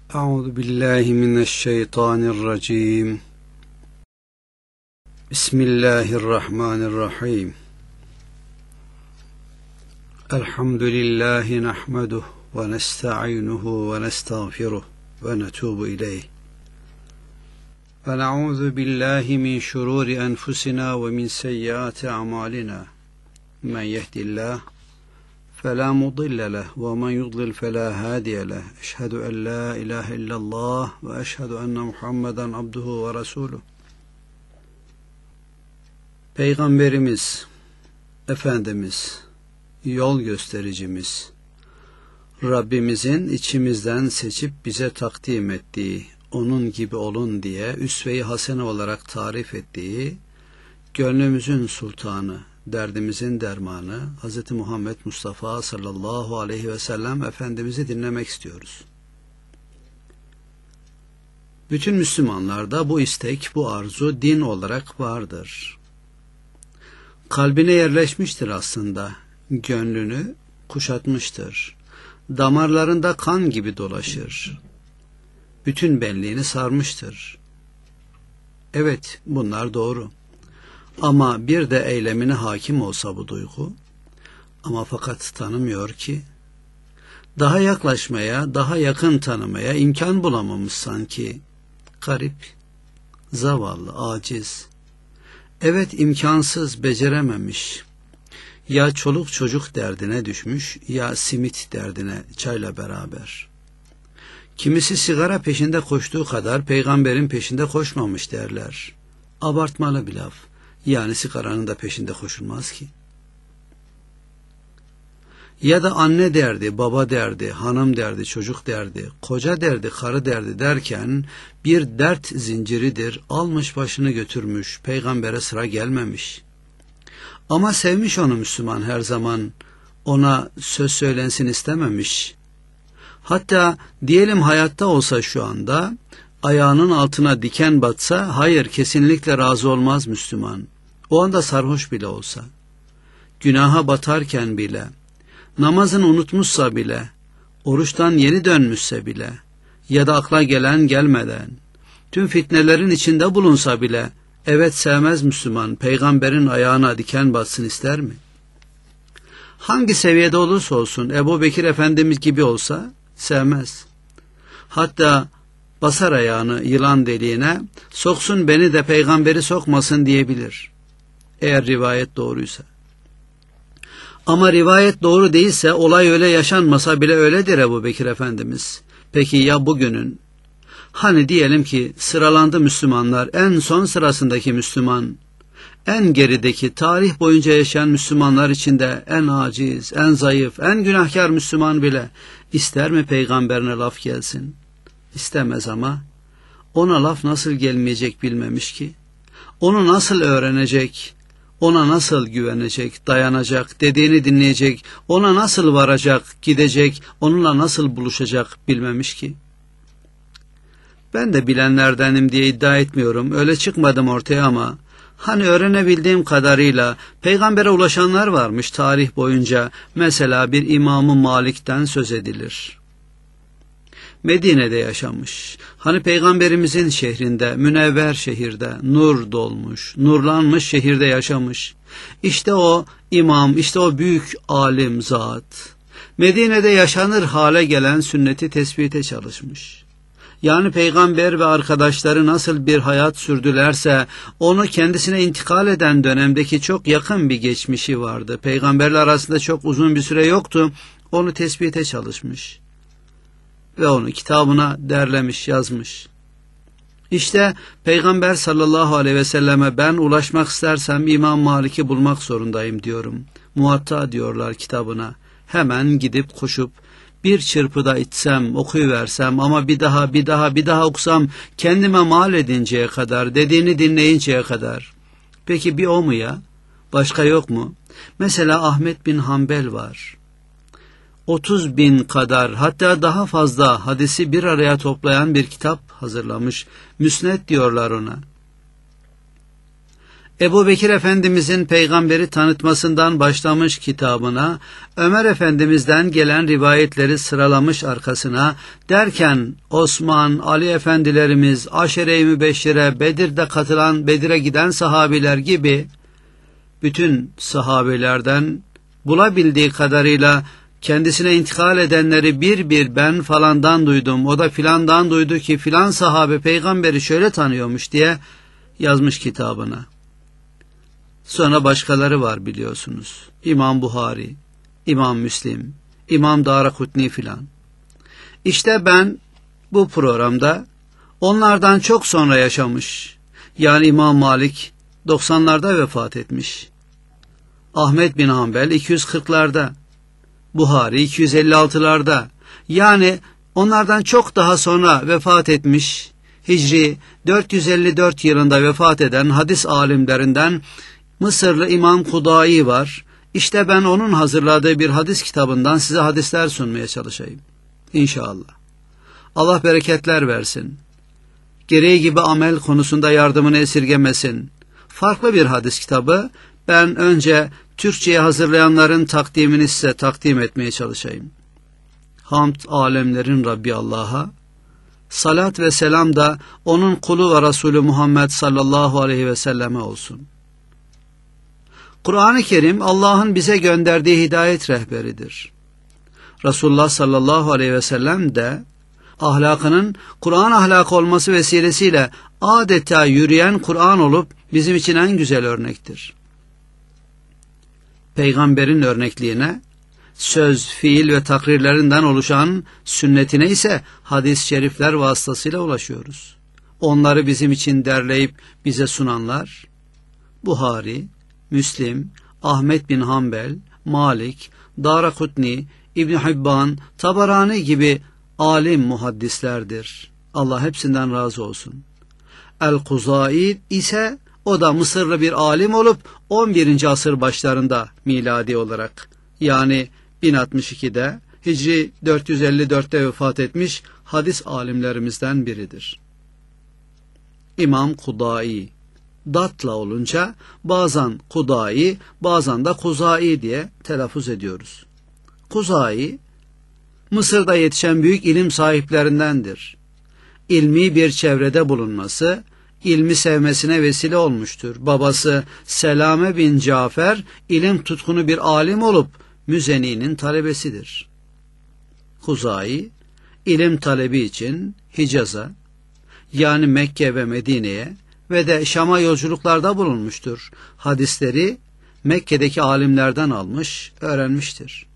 Euzu billahi mineşşeytanirracim. Bismillahirrahmanirrahim. Elhamdülillahi nahmeduhu ve nesta'inuhu ve nestağfiruh ve netubu ileyh. Ve na'ûzu billahi min şurûri enfusina ve min seyyiâti a'mâlina. Men yehdillah فلا مضل له ومن يضلل فلا هادي له أشهد أن لا إله إلا الله وأشهد أن محمدا عبده ورسوله. Peygamberimiz, Efendimiz, yol göstericimiz, Rabbimizin içimizden seçip bize takdim ettiği, onun gibi olun diye üsve-i hasene olarak tarif ettiği, gönlümüzün sultanı, derdimizin dermanı Hz. Muhammed Mustafa sallallahu aleyhi ve sellem Efendimiz'i dinlemek istiyoruz. Bütün Müslümanlarda bu istek, bu arzu din olarak vardır. Kalbine yerleşmiştir aslında, gönlünü kuşatmıştır. Damarlarında kan gibi dolaşır. Bütün benliğini sarmıştır. Evet, bunlar doğru. Ama bir de eylemine hakim olsa bu duygu, ama fakat tanımıyor ki, daha yaklaşmaya, daha yakın tanımaya imkan bulamamış sanki, garip, zavallı, aciz. Evet, imkansız, becerememiş. Ya çoluk çocuk derdine düşmüş, ya simit derdine çayla beraber. Kimisi sigara peşinde koştuğu kadar peygamberin peşinde koşmamış derler. Abartmalı bir laf. Yani sigaranın da peşinde koşulmaz ki. Ya da anne derdi, baba derdi, hanım derdi, çocuk derdi, koca derdi, karı derdi derken bir dert zinciridir, almış başını götürmüş, peygambere sıra gelmemiş. Ama sevmiş onu Müslüman her zaman, ona söz söylensin istememiş. Hatta diyelim hayatta olsa şu anda, ayağının altına diken batsa, hayır kesinlikle razı olmaz Müslüman. O anda sarhoş bile olsa, günaha batarken bile, namazını unutmuşsa bile, oruçtan yeni dönmüşse bile, ya da akla gelen gelmeden, tüm fitnelerin içinde bulunsa bile, evet sevmez Müslüman, peygamberin ayağına diken batsın ister mi? Hangi seviyede olursa olsun, Ebu Bekir Efendimiz gibi olsa, sevmez. Hatta basar ayağını yılan deliğine, soksun beni de peygamberi sokmasın diyebilir. Eğer rivayet doğruysa. Ama rivayet doğru değilse, olay öyle yaşanmasa bile öyledir Ebu Bekir Efendimiz. Peki ya bugünün? Hani diyelim ki sıralandı Müslümanlar, en son sırasındaki Müslüman, en gerideki, tarih boyunca yaşayan Müslümanlar içinde en aciz, en zayıf, en günahkar Müslüman bile ister mi peygamberine laf gelsin? İstemez ama ona laf nasıl gelmeyecek bilmemiş ki. Onu nasıl öğrenecek, ona nasıl güvenecek, dayanacak, dediğini dinleyecek, ona nasıl varacak, gidecek, onunla nasıl buluşacak bilmemiş ki. Ben de bilenlerdenim diye iddia etmiyorum, öyle çıkmadım ortaya ama hani öğrenebildiğim kadarıyla peygambere ulaşanlar varmış tarih boyunca. Mesela bir İmam-ı Malik'ten söz edilir. Medine'de yaşamış. Hani peygamberimizin şehrinde, münevver şehirde, nur dolmuş, nurlanmış şehirde yaşamış. İşte o imam, işte o büyük alim zat. Medine'de yaşanır hale gelen sünneti tespite çalışmış. Yani peygamber ve arkadaşları nasıl bir hayat sürdülerse, onu kendisine intikal eden dönemdeki çok yakın bir geçmişi vardı. Peygamberler arasında çok uzun bir süre yoktu. Onu tespite çalışmış. Ve onu kitabına derlemiş, yazmış. İşte Peygamber sallallahu aleyhi ve selleme ben ulaşmak istersem İmam Malik'i bulmak zorundayım diyorum. Muvatta diyorlar kitabına. Hemen gidip koşup bir çırpıda içsem, okuyuversem ama bir daha okusam kendime mal edinceye kadar, dediğini dinleyinceye kadar. Peki bir o mu ya? Başka yok mu? Mesela Ahmet bin Hanbel var. 30.000 kadar, hatta daha fazla hadisi bir araya toplayan bir kitap hazırlamış. Müsned diyorlar ona. Ebu Bekir Efendimizin peygamberi tanıtmasından başlamış kitabına, Ömer Efendimiz'den gelen rivayetleri sıralamış arkasına, derken Osman, Ali Efendilerimiz, Aşere-i Mübeşşire, Bedir'de katılan, Bedir'e giden sahabiler gibi bütün sahabelerden bulabildiği kadarıyla kendisine intikal edenleri bir bir ben falandan duydum, o da filandan duydu ki filan sahabe peygamberi şöyle tanıyormuş diye yazmış kitabına. Sonra başkaları var biliyorsunuz. İmam Buhari, İmam Müslim, İmam Darakutni filan. İşte ben bu programda onlardan çok sonra yaşamış, yani İmam Malik 90'larda vefat etmiş, Ahmet bin Hanbel 240'larda, Buhari 256'larda, yani onlardan çok daha sonra vefat etmiş, Hicri 454 yılında vefat eden hadis alimlerinden Mısırlı İmam Kudai var. İşte ben onun hazırladığı bir hadis kitabından size hadisler sunmaya çalışayım. İnşallah. Allah bereketler versin. Gereği gibi amel konusunda yardımını esirgemesin. Farklı bir hadis kitabı. Ben önce Türkçe'ye hazırlayanların takdimini size takdim etmeye çalışayım. Hamd alemlerin Rabbi Allah'a, salat ve selam da onun kulu ve Resulü Muhammed sallallahu aleyhi ve selleme olsun. Kur'an-ı Kerim Allah'ın bize gönderdiği hidayet rehberidir. Resulullah sallallahu aleyhi ve sellem de ahlakının Kur'an ahlakı olması vesilesiyle adeta yürüyen Kur'an olup bizim için en güzel örnektir. Peygamberin örnekliğine, söz, fiil ve takrirlerinden oluşan sünnetine ise hadis-i şerifler vasıtasıyla ulaşıyoruz. Onları bizim için derleyip bize sunanlar, Buhari, Müslim, Ahmet bin Hanbel, Malik, Darakutni, İbn Hibban, Tabarani gibi alim muhaddislerdir. Allah hepsinden razı olsun. El-Kuzai ise o da Mısırlı bir alim olup 11. asır başlarında miladi olarak, yani 1062'de Hicri 454'te vefat etmiş hadis alimlerimizden biridir. İmam Kudai, datla olunca bazen Kudai, bazen de Kuzai diye telaffuz ediyoruz. Kuzai, Mısır'da yetişen büyük ilim sahiplerindendir. İlmi bir çevrede bulunması, ilmi sevmesine vesile olmuştur. Babası Selame bin Cafer, ilim tutkunu bir alim olup Müzeni'nin talebesidir. Kuzai, ilim talebi için Hicaz'a, yani Mekke ve Medine'ye ve de Şam'a yolculuklarda bulunmuştur. Hadisleri Mekke'deki alimlerden almış, öğrenmiştir.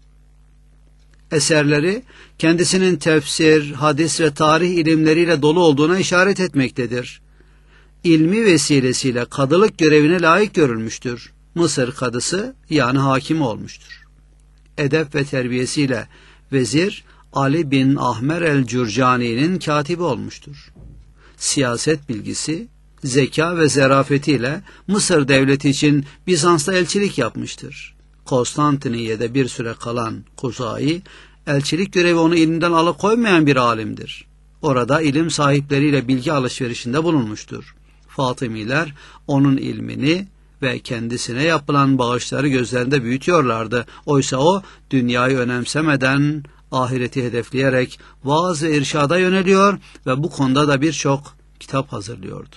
Eserleri kendisinin tefsir, hadis ve tarih ilimleriyle dolu olduğuna işaret etmektedir. İlmi vesilesiyle kadılık görevine layık görülmüştür. Mısır kadısı, yani hakimi olmuştur. Edep ve terbiyesiyle vezir Ali bin Ahmer el-Cürcani'nin katibi olmuştur. Siyaset bilgisi, zeka ve zerafetiyle Mısır devleti için Bizans'ta elçilik yapmıştır. Konstantiniye'de bir süre kalan Kuzai, elçilik görevi onu ilimden alıkoymayan bir alimdir. Orada ilim sahipleriyle bilgi alışverişinde bulunmuştur. Fatımiler onun ilmini ve kendisine yapılan bağışları gözlerinde büyütüyorlardı. Oysa o dünyayı önemsemeden ahireti hedefleyerek vaaz ve irşada yöneliyor ve bu konuda da birçok kitap hazırlıyordu.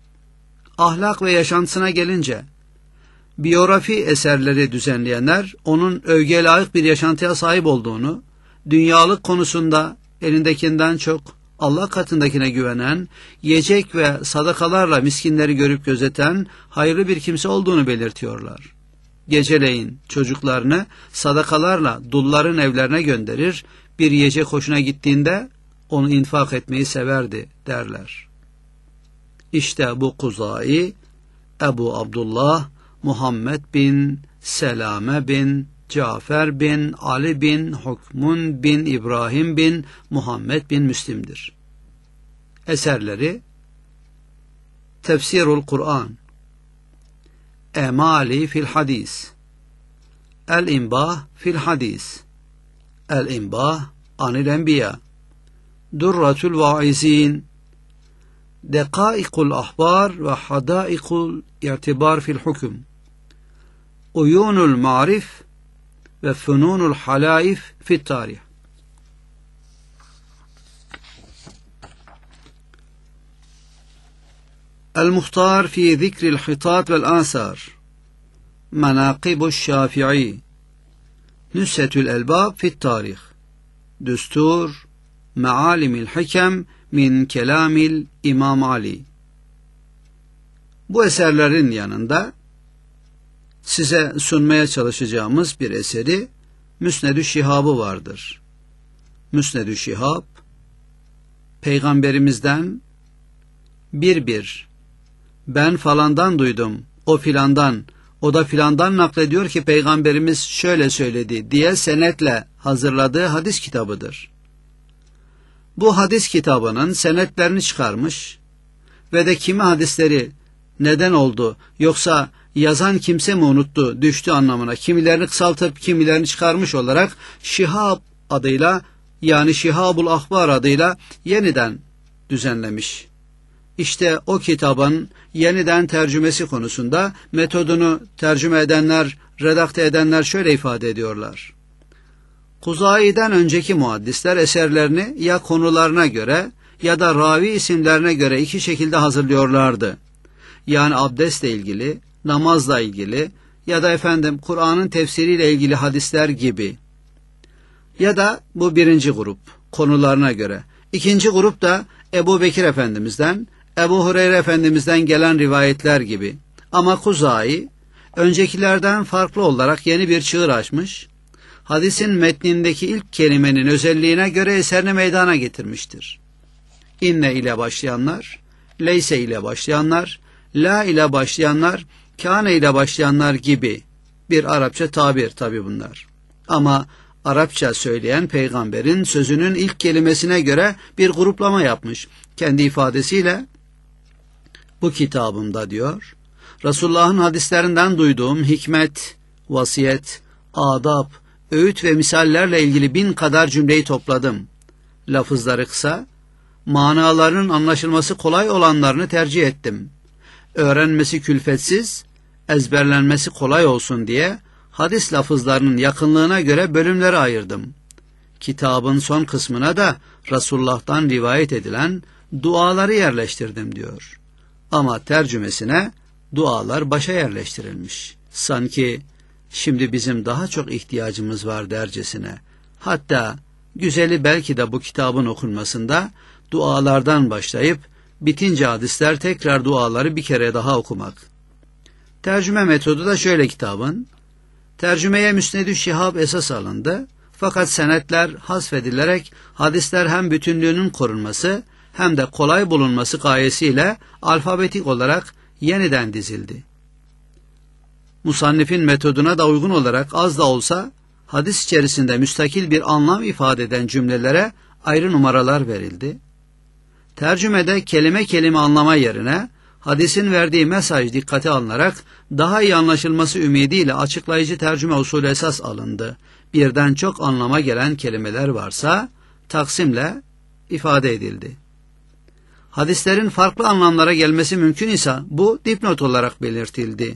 Ahlak ve yaşantısına gelince, biyografi eserleri düzenleyenler onun övgüye layık bir yaşantıya sahip olduğunu, dünyalık konusunda elindekinden çok Allah katındakine güvenen, yiyecek ve sadakalarla miskinleri görüp gözeten hayırlı bir kimse olduğunu belirtiyorlar. Geceleyin çocuklarını sadakalarla dulların evlerine gönderir, bir yiyecek hoşuna gittiğinde onu infak etmeyi severdi derler. İşte bu Kuzai, Ebu Abdullah, Muhammed bin Selame bin Cafer bin Ali bin Hukmun bin İbrahim bin Muhammed bin Müslim'dir. Eserleri Tefsirul Kur'an, Emali fil Hadis, El-İmbah fil Hadis, El-İmbah anil Enbiya, Durratul Vaizin, Dekaikul ahbar ve hadaikul irtibar fil hukm, uyunul ma'rif ve fununul halaif fit tarih. المختار في ذكر الخطاط والآثار مناقب الشافعي نزهة الألباب في التاريخ دستور معالم الحكم min kelamil İmam Ali. Bu eserlerin yanında size sunmaya çalışacağımız bir eseri Müsned-ü Şihab'ı vardır. Müsned-ü Şihab, Peygamberimizden bir ben falandan duydum, o filandan, o da filandan naklediyor ki Peygamberimiz şöyle söyledi diye senetle hazırladığı hadis kitabıdır. Bu hadis kitabının senetlerini çıkarmış ve de kimi hadisleri neden oldu yoksa yazan kimse mi unuttu, düştü anlamına kimilerini kısaltıp kimilerini çıkarmış olarak Şihab adıyla, yani Şihabul Ahbar adıyla yeniden düzenlemiş. İşte o kitabın yeniden tercümesi konusunda metodunu tercüme edenler, redakte edenler şöyle ifade ediyorlar. Kuzai'den önceki muhaddisler eserlerini ya konularına göre ya da ravi isimlerine göre iki şekilde hazırlıyorlardı. Yani abdestle ilgili, namazla ilgili ya da Kur'an'ın tefsiriyle ilgili hadisler gibi. Ya da bu birinci grup, konularına göre. İkinci grup da Ebu Bekir Efendimiz'den, Ebu Hureyre Efendimiz'den gelen rivayetler gibi. Ama Kuzai, öncekilerden farklı olarak yeni bir çığır açmış, hadisin metnindeki ilk kelimenin özelliğine göre eserini meydana getirmiştir. İnne ile başlayanlar, leyse ile başlayanlar, la ile başlayanlar, kâne ile başlayanlar gibi bir Arapça tabir tabi bunlar. Ama Arapça söyleyen peygamberin sözünün ilk kelimesine göre bir gruplama yapmış. Kendi ifadesiyle bu kitabımda diyor, Resulullah'ın hadislerinden duyduğum hikmet, vasiyet, adab, öğüt ve misallerle ilgili 1000 kadar cümleyi topladım. Lafızları kısa, manalarının anlaşılması kolay olanlarını tercih ettim. Öğrenmesi külfetsiz, ezberlenmesi kolay olsun diye hadis lafızlarının yakınlığına göre bölümlere ayırdım. Kitabın son kısmına da Resulullah'tan rivayet edilen duaları yerleştirdim diyor. Ama tercümesine dualar başa yerleştirilmiş. Sanki şimdi bizim daha çok ihtiyacımız var dercesine. Hatta güzeli belki de bu kitabın okunmasında dualardan başlayıp bitince hadisler tekrar duaları bir kere daha okumak. Tercüme metodu da şöyle kitabın. Tercümeye Müsned-ü Şihab esas alındı. Fakat senetler hasfedilerek hadisler hem bütünlüğünün korunması hem de kolay bulunması gayesiyle alfabetik olarak yeniden dizildi. Musannifin metoduna da uygun olarak az da olsa hadis içerisinde müstakil bir anlam ifade eden cümlelere ayrı numaralar verildi. Tercümede kelime kelime anlama yerine hadisin verdiği mesaj dikkate alınarak daha iyi anlaşılması ümidiyle açıklayıcı tercüme usulü esas alındı. Birden çok anlama gelen kelimeler varsa taksimle ifade edildi. Hadislerin farklı anlamlara gelmesi mümkün ise bu dipnot olarak belirtildi.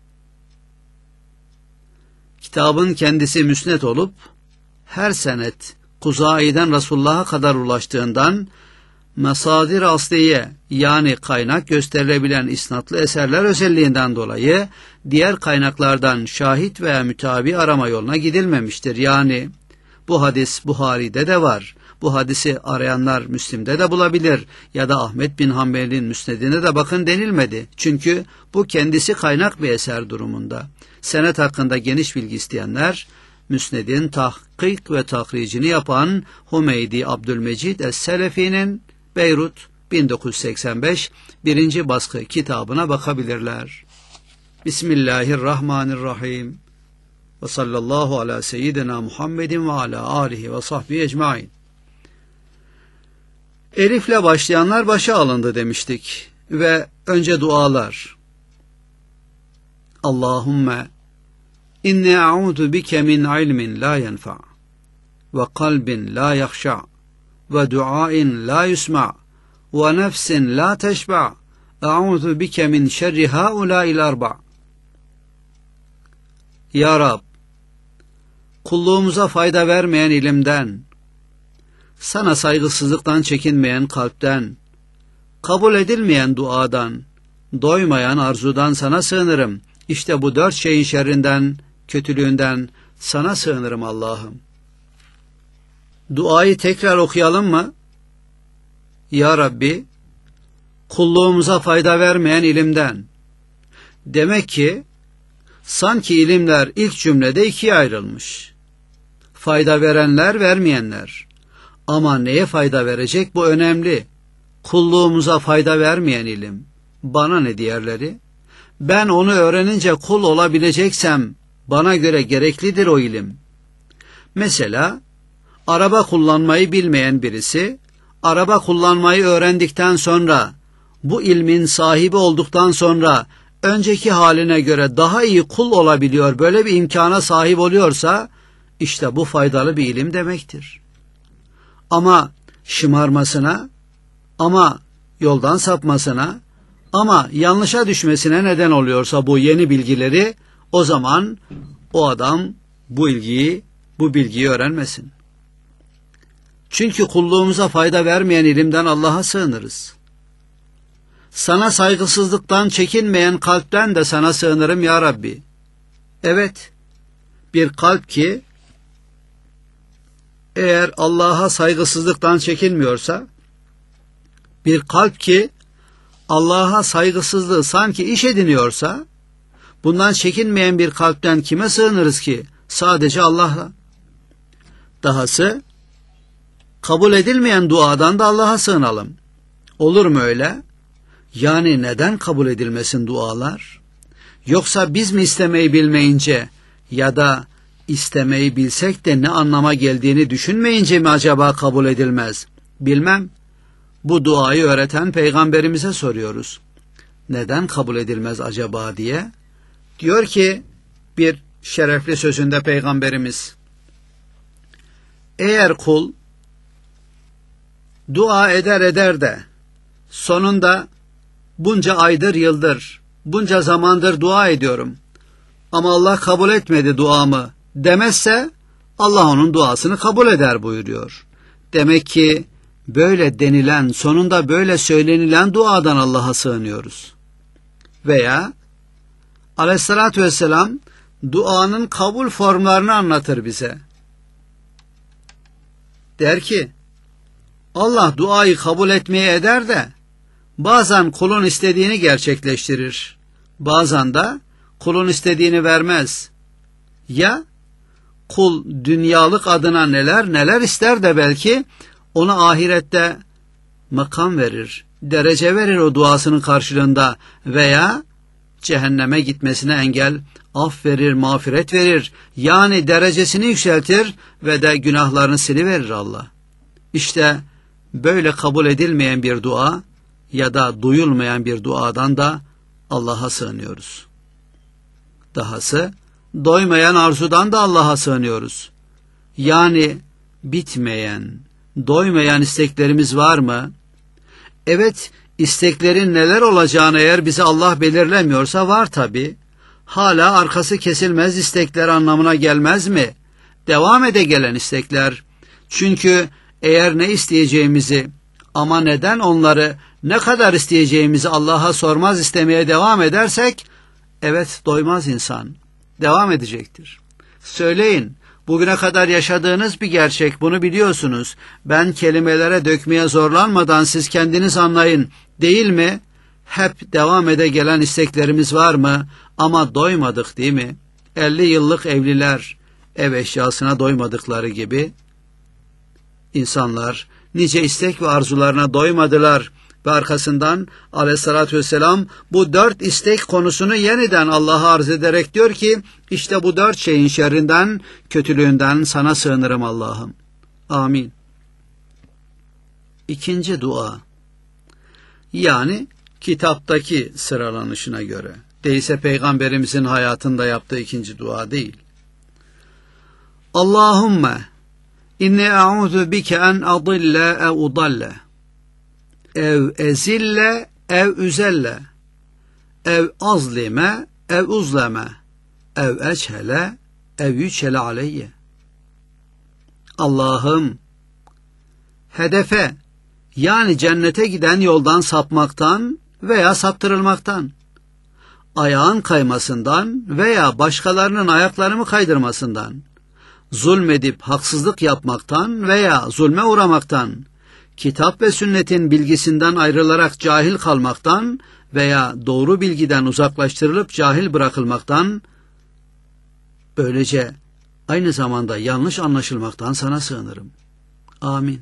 Kitabın kendisi müsned olup her senet Kuzai'den Resulullah'a kadar ulaştığından mesadir asliye yani kaynak gösterilebilen isnatlı eserler özelliğinden dolayı diğer kaynaklardan şahit veya mütabi arama yoluna gidilmemiştir. Yani bu hadis Buhari'de de var. Bu hadisi arayanlar Müslim'de de bulabilir ya da Ahmet bin Hanbel'in müsnedine de bakın denilmedi. Çünkü bu kendisi kaynak bir eser durumunda. Senet hakkında geniş bilgi isteyenler Müsned'in tahkik ve tahricini yapan Hümeydi Abdülmecid Es-Selefi'nin Beyrut 1985 1. baskı kitabına bakabilirler. Bismillahirrahmanirrahim. Ve sallallahu ala seyyidina Muhammedin ve ala alihi ve sahbihi ecmain. Elifle başlayanlar başa alındı demiştik ve önce dualar. Allahümme inni a'udu bike min ilmin la yenfa ve kalbin la yakhşa ve duain la yusma ve nefsin la teşba. Eûzu bike min şerri haulâil arba. Ya Rab, kulluğumuza fayda vermeyen ilimden, sana saygısızlıktan çekinmeyen kalpten, kabul edilmeyen duadan, doymayan arzudan sana sığınırım. İşte bu 4 şeyin şerrinden, kötülüğünden sana sığınırım Allah'ım. Duayı tekrar okuyalım mı? Ya Rabbi, kulluğumuza fayda vermeyen ilimden. Demek ki sanki ilimler ilk cümlede 2'ye ayrılmış. Fayda verenler, vermeyenler. Ama neye fayda verecek, bu önemli. Kulluğumuza fayda vermeyen ilim. Bana ne diğerleri? Ben onu öğrenince kul olabileceksem bana göre gereklidir o ilim. Mesela araba kullanmayı bilmeyen birisi, araba kullanmayı öğrendikten sonra, bu ilmin sahibi olduktan sonra önceki haline göre daha iyi kul olabiliyor, böyle bir imkana sahip oluyorsa, işte bu faydalı bir ilim demektir. Ama şımarmasına, ama yoldan sapmasına, ama yanlışa düşmesine neden oluyorsa bu yeni bilgileri, o zaman o adam bu bilgiyi öğrenmesin. Çünkü kulluğumuza fayda vermeyen ilimden Allah'a sığınırız. Sana saygısızlıktan çekinmeyen kalpten de sana sığınırım ya Rabbi. Evet, bir kalp ki eğer Allah'a saygısızlıktan çekinmiyorsa, bir kalp ki Allah'a saygısızlığı sanki iş ediniyorsa, bundan çekinmeyen bir kalpten kime sığınırız ki? Sadece Allah'a. Dahası, kabul edilmeyen duadan da Allah'a sığınalım. Olur mu öyle? Yani neden kabul edilmesin dualar? Yoksa biz mi istemeyi bilmeyince ya da istemeyi bilsek de ne anlama geldiğini düşünmeyince mi acaba kabul edilmez? Bilmem. Bu duayı öğreten peygamberimize soruyoruz. Neden kabul edilmez acaba diye. Diyor ki bir şerefli sözünde peygamberimiz, eğer kul dua eder de sonunda bunca aydır, yıldır, bunca zamandır dua ediyorum ama Allah kabul etmedi duamı demezse, Allah onun duasını kabul eder buyuruyor. Demek ki böyle denilen, sonunda böyle söylenilen duadan Allah'a sığınıyoruz. Veya Aleyhissalatü vesselam duanın kabul formlarını anlatır bize. Der ki, Allah duayı kabul etmeye eder de bazen kulun istediğini gerçekleştirir. Bazen de kulun istediğini vermez. Ya kul dünyalık adına neler ister de belki ona ahirette makam verir, derece verir o duasının karşılığında, veya cehenneme gitmesine engel, af verir, mağfiret verir. Yani derecesini yükseltir ve de günahlarını siliverir Allah. İşte böyle kabul edilmeyen bir dua ya da duyulmayan bir duadan da Allah'a sığınıyoruz. Dahası doymayan arzudan da Allah'a sığınıyoruz. Yani bitmeyen, doymayan isteklerimiz var mı? Evet, isteklerin neler olacağını eğer bize Allah belirlemiyorsa var tabi. Hala arkası kesilmez istekler anlamına gelmez mi? Devam ede gelen istekler. Çünkü eğer ne isteyeceğimizi, ama neden onları, ne kadar isteyeceğimizi Allah'a sormaz istemeye devam edersek, evet, doymaz insan. Devam edecektir. Söyleyin, bugüne kadar yaşadığınız bir gerçek, bunu biliyorsunuz. Ben kelimelere dökmeye zorlanmadan siz kendiniz anlayın, değil mi? Hep devam ede gelen isteklerimiz var mı? Ama doymadık, değil mi? 50 yıllık evliler ev eşyasına doymadıkları gibi insanlar nice istek ve arzularına doymadılar ve arkasından Aleyhissalatü vesselam bu 4 istek konusunu yeniden Allah'a arz ederek diyor ki, işte bu 4 şeyin şerrinden, kötülüğünden sana sığınırım Allah'ım. Amin. İkinci dua, yani kitaptaki sıralanışına göre, değilse Peygamberimizin hayatında yaptığı ikinci dua değil. Allahümme inni a'udhu bike en adille udalla ev ezille, ev üzelle, ev azlime, ev uzleme, ev eçhele, ev yüçhele aleyye. Allah'ım, hedefe, yani cennete giden yoldan sapmaktan veya saptırılmaktan, ayağın kaymasından veya başkalarının ayaklarımı kaydırmasından, zulmedip haksızlık yapmaktan veya zulme uğramaktan, kitap ve sünnetin bilgisinden ayrılarak cahil kalmaktan veya doğru bilgiden uzaklaştırılıp cahil bırakılmaktan, böylece aynı zamanda yanlış anlaşılmaktan sana sığınırım. Amin.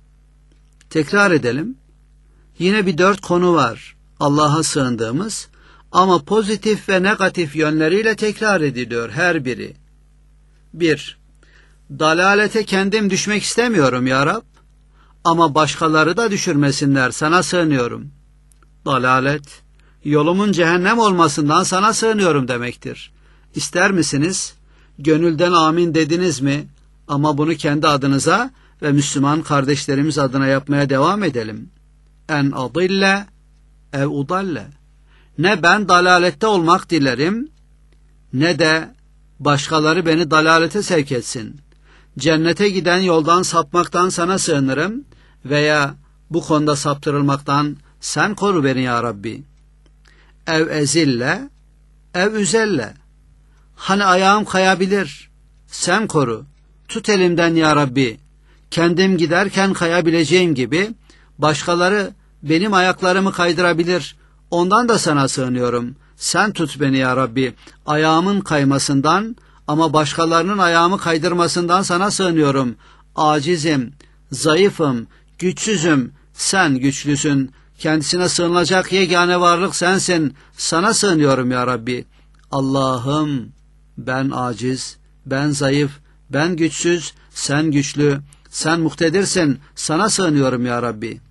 Tekrar edelim. Yine bir 4 konu var Allah'a sığındığımız ama pozitif ve negatif yönleriyle tekrar ediliyor her biri. 1. Dalalete kendim düşmek istemiyorum ya Rab ama başkaları da düşürmesinler, sana sığınıyorum. Dalalet, yolumun cehennem olmasından sana sığınıyorum demektir. İster misiniz? Gönülden amin dediniz mi? Ama bunu kendi adınıza ve Müslüman kardeşlerimiz adına yapmaya devam edelim. En adille ev udalle. Ne ben dalalette olmak dilerim, ne de başkaları beni dalalete sevk etsin. Cennete giden yoldan sapmaktan sana sığınırım veya bu konuda saptırılmaktan sen koru beni ya Rabbi. Ev ezille, ev üzelle. Hani ayağım kayabilir, sen koru. Tut elimden ya Rabbi. Kendim giderken kayabileceğim gibi başkaları benim ayaklarımı kaydırabilir. Ondan da sana sığınıyorum. Sen tut beni ya Rabbi. Ayağımın kaymasından ama başkalarının ayağımı kaydırmasından sana sığınıyorum. Acizim, zayıfım, güçsüzüm. Sen güçlüsün. Kendisine sığınılacak yegane varlık sensin. Sana sığınıyorum ya Rabbi. Allah'ım, ben aciz, ben zayıf, ben güçsüz, sen güçlü, sen muktedirsin. Sana sığınıyorum ya Rabbi.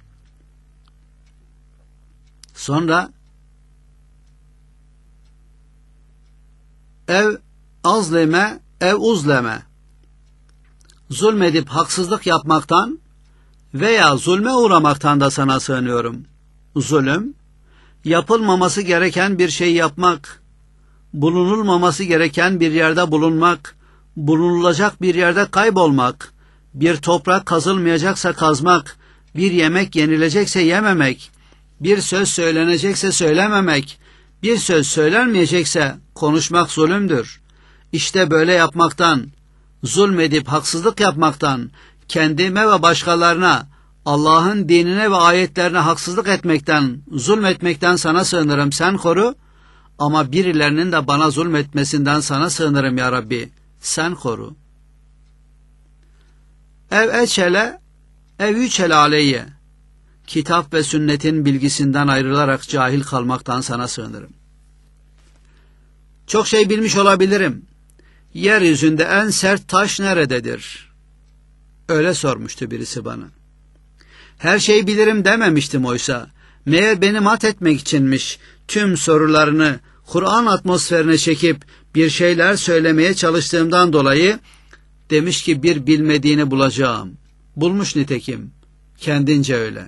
Sonra ev azleme, ev uzleme. Zulmedip haksızlık yapmaktan veya zulme uğramaktan da sana sığınıyorum. Zulüm, yapılmaması gereken bir şey yapmak, bulunulmaması gereken bir yerde bulunmak, bulunulacak bir yerde kaybolmak, bir toprak kazılmayacaksa kazmak, bir yemek yenilecekse yememek, bir söz söylenecekse söylememek, bir söz söylenmeyecekse konuşmak zulümdür. İşte böyle yapmaktan, zulmedip haksızlık yapmaktan, kendime ve başkalarına, Allah'ın dinine ve ayetlerine haksızlık etmekten, zulmetmekten sana sığınırım, sen koru. Ama birilerinin de bana zulmetmesinden sana sığınırım ya Rabbi, sen koru. Ev eçele, ev yüçele aleyye. Kitap ve sünnetin bilgisinden ayrılarak cahil kalmaktan sana sığınırım. Çok şey bilmiş olabilirim. Yeryüzünde en sert taş nerededir? Öyle sormuştu birisi bana. Her şeyi bilirim dememiştim oysa. Meğer beni mat etmek içinmiş. Tüm sorularını Kur'an atmosferine çekip bir şeyler söylemeye çalıştığımdan dolayı demiş ki bir bilmediğini bulacağım. Bulmuş nitekim. Kendince öyle.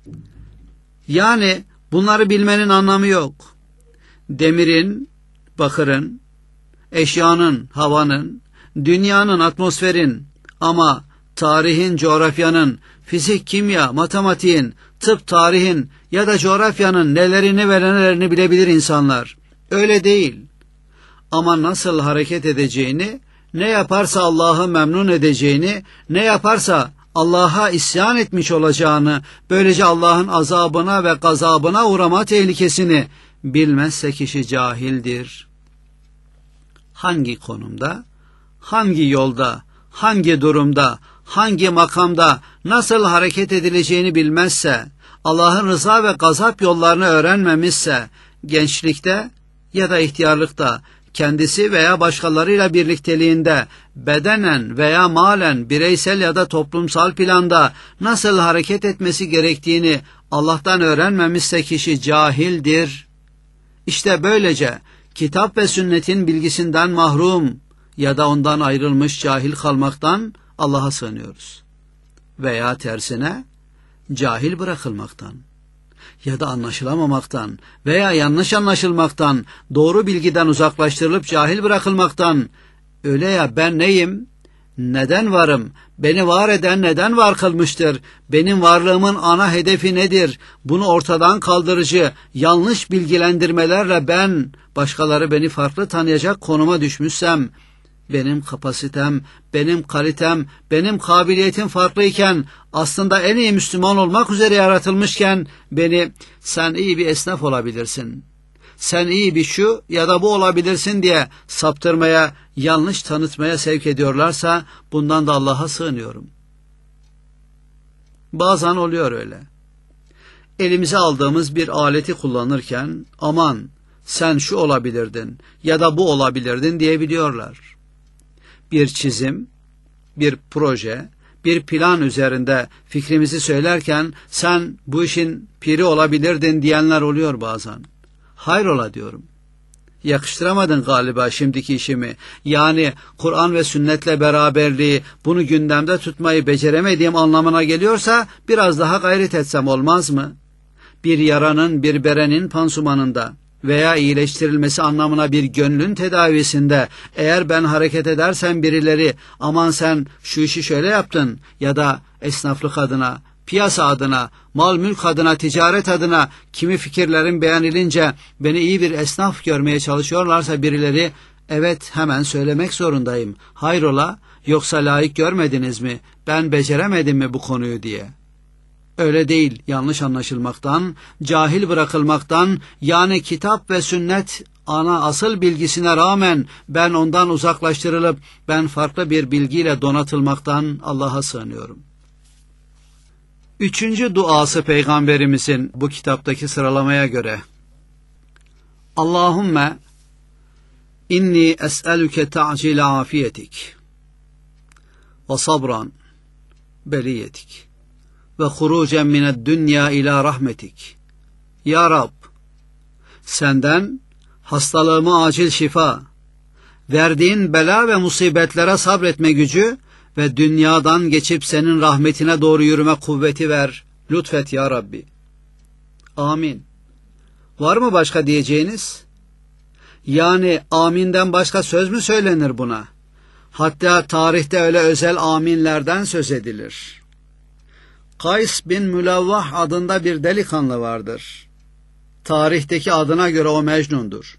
Yani bunları bilmenin anlamı yok. Demirin, bakırın, eşyanın, havanın, dünyanın, atmosferin ama tarihin, coğrafyanın, fizik, kimya, matematiğin, tıp, tarihin ya da coğrafyanın nelerini ve nelerini bilebilir insanlar. Öyle değil. Ama nasıl hareket edeceğini, ne yaparsa Allah'ı memnun edeceğini, ne yaparsa Allah'a isyan etmiş olacağını, böylece Allah'ın azabına ve gazabına uğrama tehlikesini bilmezse kişi cahildir. Hangi konumda, hangi yolda, hangi durumda, hangi makamda nasıl hareket edileceğini bilmezse, Allah'ın rıza ve gazap yollarını öğrenmemişse, gençlikte ya da ihtiyarlıkta, kendisi veya başkalarıyla birlikteliğinde, bedenen veya malen, bireysel ya da toplumsal planda nasıl hareket etmesi gerektiğini Allah'tan öğrenmemişse kişi cahildir. İşte böylece kitap ve sünnetin bilgisinden mahrum ya da ondan ayrılmış cahil kalmaktan Allah'a sığınıyoruz. Veya tersine cahil bırakılmaktan. ya da anlaşılamamaktan veya yanlış anlaşılmaktan, doğru bilgiden uzaklaştırılıp cahil bırakılmaktan, öyle ya ben neyim, neden varım, beni var eden neden var kılmıştır, benim varlığımın ana hedefi nedir, bunu ortadan kaldırıcı yanlış bilgilendirmelerle ben, başkaları beni farklı tanıyacak konuma düşmüşsem, benim kapasitem, benim kalitem, benim kabiliyetim farklıyken, aslında en iyi Müslüman olmak üzere yaratılmışken, beni sen iyi bir esnaf olabilirsin, sen iyi bir şu ya da bu olabilirsin diye saptırmaya, yanlış tanıtmaya sevk ediyorlarsa, bundan da Allah'a sığınıyorum. Bazen oluyor öyle. Elimize aldığımız bir aleti kullanırken, aman sen şu olabilirdin ya da bu olabilirdin diyebiliyorlar. Bir çizim, bir proje, bir plan üzerinde fikrimizi söylerken sen bu işin piri olabilirdin diyenler oluyor bazen. Hayrola diyorum. Yakıştıramadın galiba şimdiki işimi. Yani Kur'an ve sünnetle beraberliği, bunu gündemde tutmayı beceremediğim anlamına geliyorsa biraz daha gayret etsem olmaz mı? Bir yaranın, bir berenin pansumanında veya iyileştirilmesi anlamına bir gönlün tedavisinde eğer ben hareket edersem birileri aman sen şu işi şöyle yaptın ya da esnaflık adına, piyasa adına, mal mülk adına, ticaret adına kimi fikirlerin beğenilince beni iyi bir esnaf görmeye çalışıyorlarsa birileri, evet hemen söylemek zorundayım. Hayrola, yoksa layık görmediniz mi, ben beceremedim mi bu konuyu diye. Öyle değil, yanlış anlaşılmaktan, cahil bırakılmaktan, yani kitap ve sünnet ana asıl bilgisine rağmen ben ondan uzaklaştırılıp ben farklı bir bilgiyle donatılmaktan Allah'a sığınıyorum. Üçüncü duası Peygamberimizin bu kitaptaki sıralamaya göre: Allahümme inni es'elüke ta'cile afiyetik ve sabran beliyetik ve hurucen mined dünya ila rahmetik. Ya Rab, senden hastalığıma acil şifa, verdiğin bela ve musibetlere sabretme gücü ve dünyadan geçip senin rahmetine doğru yürüme kuvveti ver, lütfet ya Rabbi. Amin. Var mı başka diyeceğiniz? Yani aminden başka söz mü söylenir buna? Hatta tarihte öyle özel aminlerden söz edilir. Kays bin Mülevvah adında bir delikanlı vardır. Tarihteki adına göre o Mecnun'dur.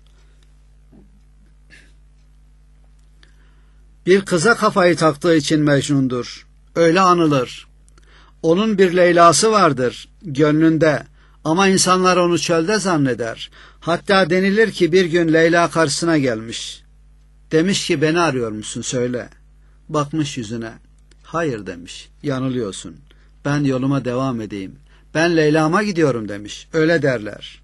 Bir kıza kafayı taktığı için Mecnun'dur. Öyle anılır. Onun bir Leyla'sı vardır gönlünde ama insanlar onu çölde zanneder. Hatta denilir ki bir gün Leyla karşısına gelmiş. Demiş ki beni arıyor musun söyle. Bakmış yüzüne. Hayır demiş, yanılıyorsun. Ben yoluma devam edeyim. Ben Leyla'ma gidiyorum demiş. Öyle derler.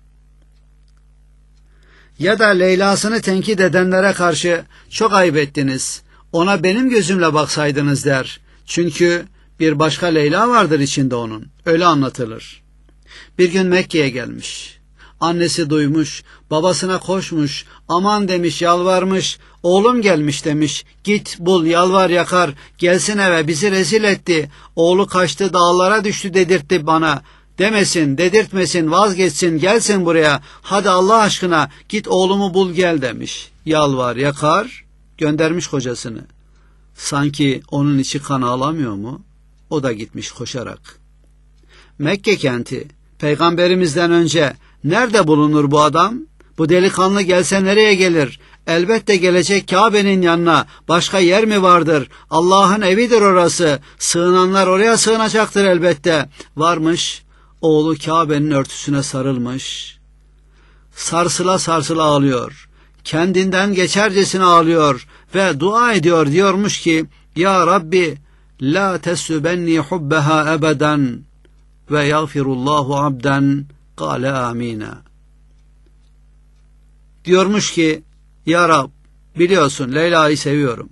Ya da Leyla'sını tenkit edenlere karşı çok ayıp ettiniz, ona benim gözümle baksaydınız der. Çünkü bir başka Leyla vardır içinde onun. Öyle anlatılır. Bir gün Mekke'ye gelmiş. Annesi duymuş, babasına koşmuş, aman demiş, yalvarmış, oğlum gelmiş demiş, git bul, yalvar yakar, gelsin eve, bizi rezil etti, oğlu kaçtı, dağlara düştü dedirtti bana, demesin, dedirtmesin, vazgeçsin, gelsin buraya, hadi Allah aşkına git oğlumu bul gel demiş. Yalvar yakar, göndermiş kocasını. Sanki onun içi kan ağlamıyor mu? O da gitmiş koşarak. Mekke kenti, Peygamberimizden önce nerede bulunur bu adam? Bu delikanlı gelse nereye gelir? Elbette gelecek Kabe'nin yanına. Başka yer mi vardır? Allah'ın evidir orası. Sığınanlar oraya sığınacaktır elbette. Varmış, oğlu Kabe'nin örtüsüne sarılmış. Sarsıla sarsıla ağlıyor. Kendinden geçercesine ağlıyor ve dua ediyor, diyormuş ki, Ya Rabbi, la tesübenni hubbeha ebeden ve yagfirullahu abden kâle amina. Diyormuş ki, Ya Rab, biliyorsun Leyla'yı seviyorum.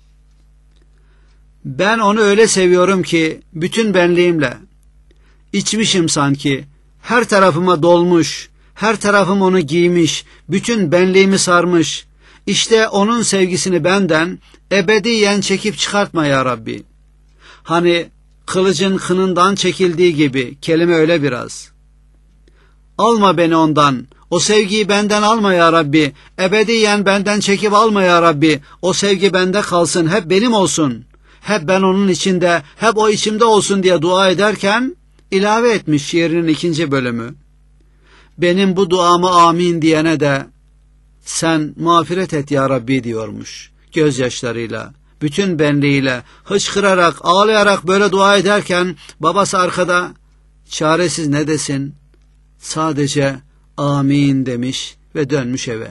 Ben onu öyle seviyorum ki bütün benliğimle. İçmişim sanki, her tarafıma dolmuş, her tarafım onu giymiş, bütün benliğimi sarmış. İşte onun sevgisini benden ebediyen çekip çıkartma ya Rabbi. Hani kılıcın kınından çekildiği gibi, kelime öyle biraz. Alma beni ondan. O sevgiyi benden alma ya Rabbi. Ebediyen benden çekip alma ya Rabbi. O sevgi bende kalsın, hep benim olsun. Hep ben onun içinde, hep o içimde olsun diye dua ederken ilave etmiş şiirinin 2. bölümü. Benim bu duamı amin diyene de sen mağfiret et ya Rabbi diyormuş. Gözyaşlarıyla, bütün benliğiyle, hıçkırarak, ağlayarak böyle dua ederken babası arkada çaresiz ne desin? Sadece amin demiş ve dönmüş eve.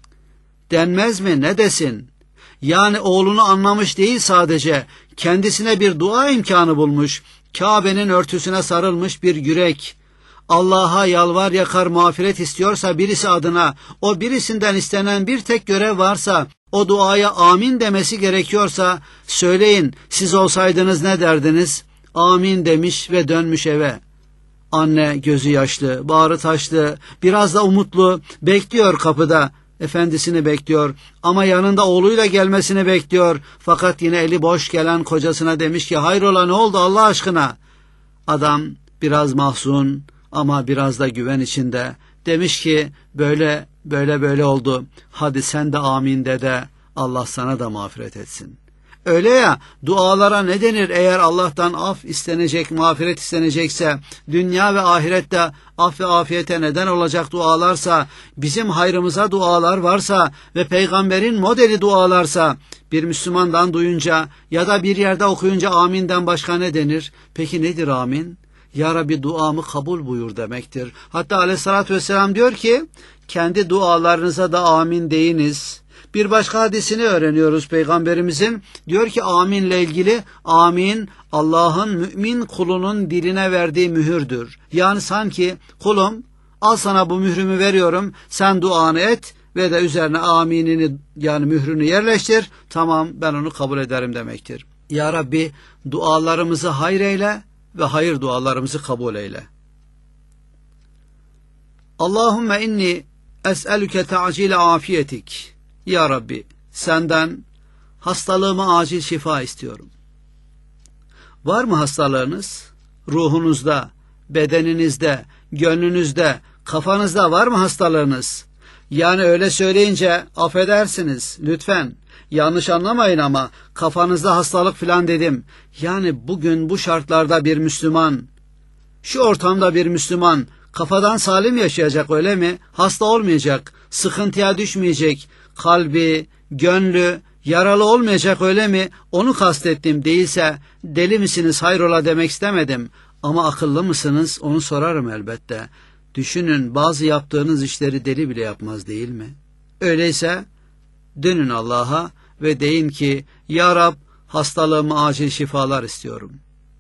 Denmez mi, ne desin? Yani oğlunu anlamış değil sadece, kendisine bir dua imkanı bulmuş, Kabe'nin örtüsüne sarılmış bir yürek. Allah'a yalvar yakar mağfiret istiyorsa birisi adına, o birisinden istenen bir tek görev varsa, o duaya amin demesi gerekiyorsa, söyleyin, siz olsaydınız ne derdiniz? Amin demiş ve dönmüş eve. Anne gözü yaşlı, bağrı taşlı, biraz da umutlu, bekliyor kapıda. Efendisini bekliyor ama yanında oğluyla gelmesini bekliyor. Fakat yine eli boş gelen kocasına demiş ki hayrola, ne oldu Allah aşkına? Adam biraz mahzun ama biraz da güven içinde. Demiş ki böyle oldu. Hadi sen de amin de Allah sana da mağfiret etsin. Öyle ya, dualara ne denir eğer Allah'tan af istenecek, mağfiret istenecekse, dünya ve ahirette af ve afiyete neden olacak dualarsa, bizim hayrımıza dualar varsa ve peygamberin modeli dualarsa, bir Müslümandan duyunca ya da bir yerde okuyunca aminden başka ne denir? Peki nedir amin? Ya Rabbi duamı kabul buyur demektir. Hatta aleyhissalatü vesselam diyor ki, kendi dualarınıza da amin deyiniz. Bir başka hadisini öğreniyoruz Peygamberimizin. Diyor ki aminle ilgili, amin Allah'ın mümin kulunun diline verdiği mühürdür. Yani sanki kulum, al sana bu mührümü veriyorum, sen duanı et ve de üzerine aminini, yani mührünü yerleştir. Tamam, ben onu kabul ederim demektir. Ya Rabbi dualarımızı hayır eyle ve hayır dualarımızı kabul eyle. Allahümme inni es'elüke ta'cile afiyetik. Ya Rabbi, senden hastalığıma acil şifa istiyorum. Var mı hastalığınız? Ruhunuzda, bedeninizde, gönlünüzde, kafanızda var mı hastalığınız? Yani öyle söyleyince affedersiniz lütfen. Yanlış anlamayın ama kafanızda hastalık falan dedim. Yani bugün bu şartlarda bir Müslüman, şu ortamda bir Müslüman kafadan salim yaşayacak öyle mi? Hasta olmayacak, sıkıntıya düşmeyecek, kalbi, gönlü yaralı olmayacak öyle mi? Onu kastettim, değilse deli misiniz hayrola demek istemedim. Ama akıllı mısınız onu sorarım elbette. Düşünün, bazı yaptığınız işleri deli bile yapmaz değil mi? Öyleyse dönün Allah'a ve deyin ki Ya Rab, hastalığıma acil şifalar istiyorum.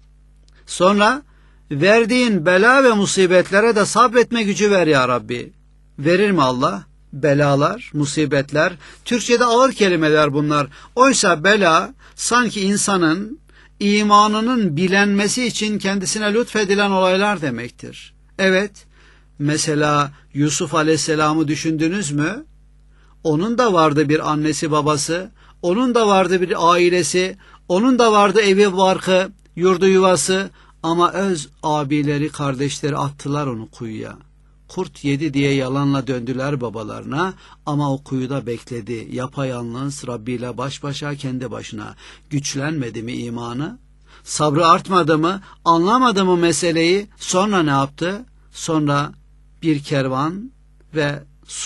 Sonra verdiğin bela ve musibetlere de sabretme gücü ver ya Rabbi. Verir mi Allah? Belalar, musibetler, Türkçe'de ağır kelimeler bunlar. Oysa bela sanki insanın imanının bilenmesi için kendisine lütfedilen olaylar demektir. Evet, mesela Yusuf Aleyhisselam'ı düşündünüz mü? Onun da vardı bir annesi babası, onun da vardı bir ailesi, onun da vardı evi barkı, yurdu yuvası, ama öz abileri, kardeşleri attılar onu kuyuya. Kurt yedi diye yalanla döndüler babalarına ama o kuyuda bekledi. Yapayalnız Rabbi ile baş başa kendi başına. Güçlenmedi mi imanı? Sabrı artmadı mı? Anlamadı mı meseleyi? Sonra ne yaptı? Sonra bir kervan ve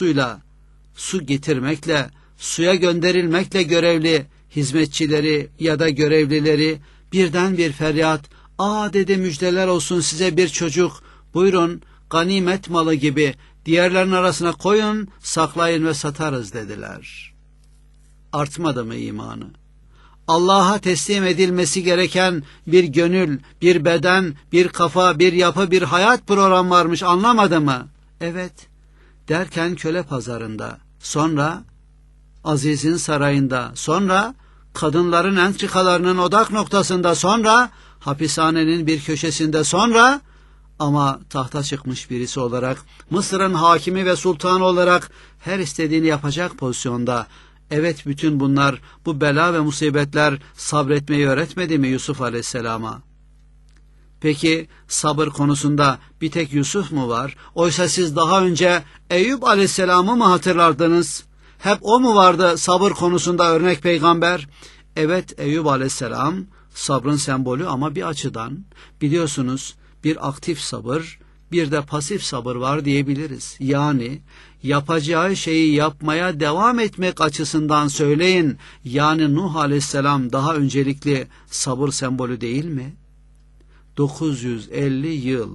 su getirmekle, suya gönderilmekle görevli hizmetçileri ya da görevlileri birden bir feryat, "Aa," dedi, "müjdeler olsun size bir çocuk. Buyurun, ganimet malı gibi diğerlerin arasına koyun, saklayın ve satarız," dediler. Artmadı mı imanı? Allah'a teslim edilmesi gereken bir gönül, bir beden, bir kafa, bir yapı, bir hayat programı varmış, anlamadı mı? Evet, derken köle pazarında, sonra Aziz'in sarayında, sonra kadınların entrikalarının odak noktasında, sonra hapishanenin bir köşesinde, sonra ama tahta çıkmış birisi olarak, Mısır'ın hakimi ve sultanı olarak her istediğini yapacak pozisyonda. Evet, bütün bunlar, bu bela ve musibetler sabretmeyi öğretmedi mi Yusuf Aleyhisselam'a? Peki sabır konusunda bir tek Yusuf mu var? Oysa siz daha önce Eyüp Aleyhisselam'ı mı hatırlardınız? Hep o mu vardı sabır konusunda örnek peygamber? Evet, Eyüp Aleyhisselam sabrın sembolü ama bir açıdan. Biliyorsunuz bir aktif sabır, bir de pasif sabır var diyebiliriz. Yani yapacağı şeyi yapmaya devam etmek açısından söyleyin. Yani Nuh Aleyhisselam daha öncelikli sabır sembolü değil mi? 950 yıl.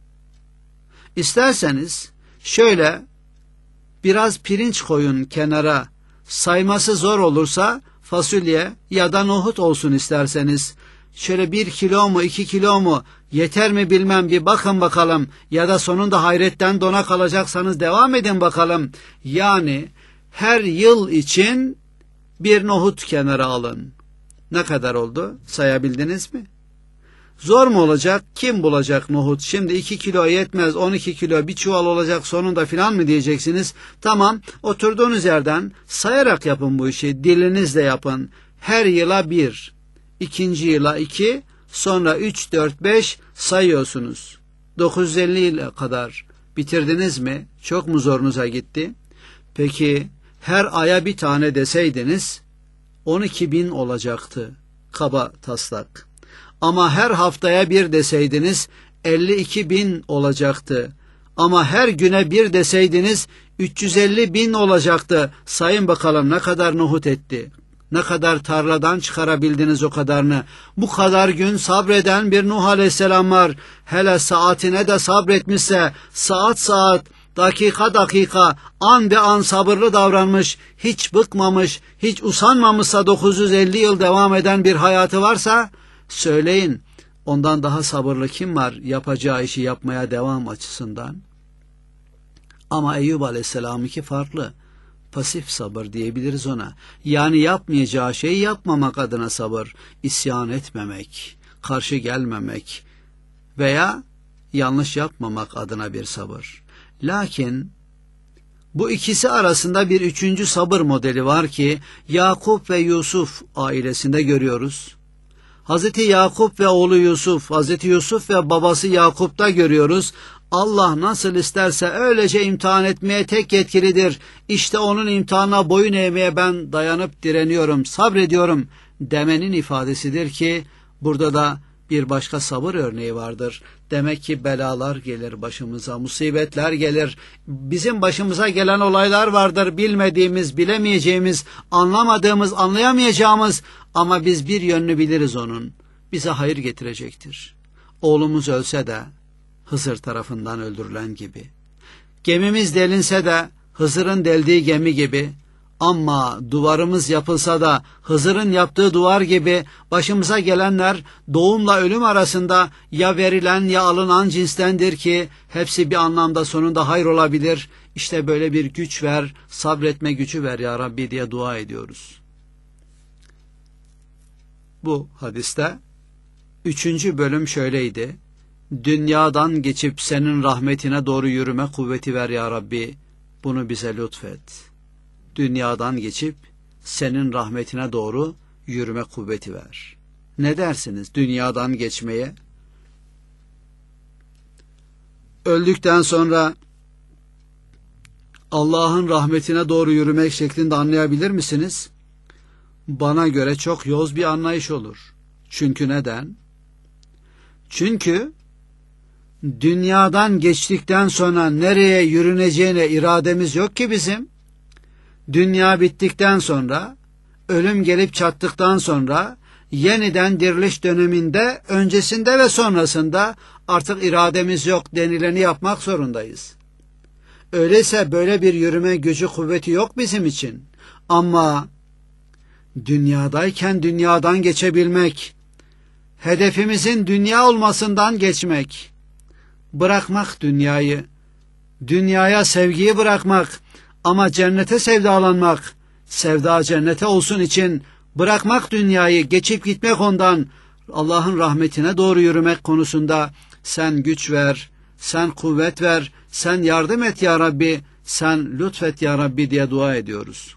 İsterseniz şöyle biraz pirinç koyun kenara, sayması zor olursa fasulye ya da nohut olsun isterseniz. Şöyle 1 kilo mu 2 kilo mu yeter mi bilmem, bir bakın bakalım, ya da sonunda hayretten dona kalacaksanız devam edin bakalım. Yani her yıl için bir nohut kenara alın. Ne kadar oldu? Sayabildiniz mi? Zor mu olacak? Kim bulacak nohut? Şimdi 2 kilo yetmez, 12 kilo bir çuval olacak sonunda filan mı diyeceksiniz? Tamam, oturduğunuz yerden sayarak yapın bu işi, dilinizle yapın. Her yıla 1, ikinci yıla 2, sonra 3, 4, 5 sayıyorsunuz. 950 yıla kadar bitirdiniz mi? Çok mu zorunuza gitti? Peki her aya bir tane deseydiniz 12.000 olacaktı kaba taslak. Ama her haftaya bir deseydiniz 52.000 olacaktı. Ama her güne bir deseydiniz 350.000 olacaktı. Sayın bakalım ne kadar nohut etti. Ne kadar tarladan çıkarabildiniz o kadarını. Bu kadar gün sabreden bir Nuh Aleyhisselam var. Hele saatine de sabretmişse saat saat, dakika dakika, an be an sabırlı davranmış, hiç bıkmamış, hiç usanmamışsa 950 yıl devam eden bir hayatı varsa söyleyin, ondan daha sabırlı kim var yapacağı işi yapmaya devam açısından? Ama Eyüp Aleyhisselam'ınki farklı. Pasif sabır diyebiliriz ona. Yani yapmayacağı şeyi yapmamak adına sabır, isyan etmemek, karşı gelmemek veya yanlış yapmamak adına bir sabır. Lakin bu ikisi arasında bir üçüncü sabır modeli var ki Yakup ve Yusuf ailesinde görüyoruz. Hazreti Yakup ve oğlu Yusuf, Hazreti Yusuf ve babası Yakup'ta görüyoruz. Allah nasıl isterse öylece imtihan etmeye tek yetkilidir. İşte onun imtihanına boyun eğmeye ben dayanıp direniyorum, sabrediyorum demenin ifadesidir ki burada da bir başka sabır örneği vardır. Demek ki belalar gelir başımıza, musibetler gelir. Bizim başımıza gelen olaylar vardır. Bilmediğimiz, bilemeyeceğimiz, anlamadığımız, anlayamayacağımız, ama biz bir yönünü biliriz onun. Bize hayır getirecektir. Oğlumuz ölse de Hızır tarafından öldürülen gibi. Gemimiz delinse de Hızır'ın deldiği gemi gibi. Ama duvarımız yapılsa da Hızır'ın yaptığı duvar gibi başımıza gelenler doğumla ölüm arasında ya verilen ya alınan cinstendir ki hepsi bir anlamda sonunda hayır olabilir. İşte böyle bir güç ver, sabretme gücü ver ya Rabbi diye dua ediyoruz. Bu hadiste 3. bölüm şöyleydi. Dünyadan geçip senin rahmetine doğru yürüme kuvveti ver ya Rabbi, bunu bize lütfet. Dünyadan geçip senin rahmetine doğru yürüme kuvveti ver. Ne dersiniz dünyadan geçmeye? Öldükten sonra Allah'ın rahmetine doğru yürümek şeklinde anlayabilir misiniz? Bana göre çok yoz bir anlayış olur. Çünkü neden? Çünkü dünyadan geçtikten sonra nereye yürüneceğine irademiz yok ki bizim. Dünya bittikten sonra, ölüm gelip çattıktan sonra, yeniden diriliş döneminde, öncesinde ve sonrasında artık irademiz yok, denileni yapmak zorundayız. Öyleyse böyle bir yürüme gücü, kuvveti yok bizim için. Ama dünyadayken dünyadan geçebilmek, hedefimizin dünya olmasından geçmek, bırakmak dünyayı, dünyaya sevgiyi bırakmak, ama cennete sevdalanmak, sevda cennete olsun için bırakmak dünyayı, geçip gitmek ondan, Allah'ın rahmetine doğru yürümek konusunda sen güç ver, sen kuvvet ver, sen yardım et ya Rabbi, sen lütfet ya Rabbi diye dua ediyoruz.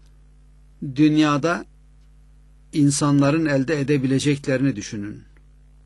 Dünyada insanların elde edebileceklerini düşünün.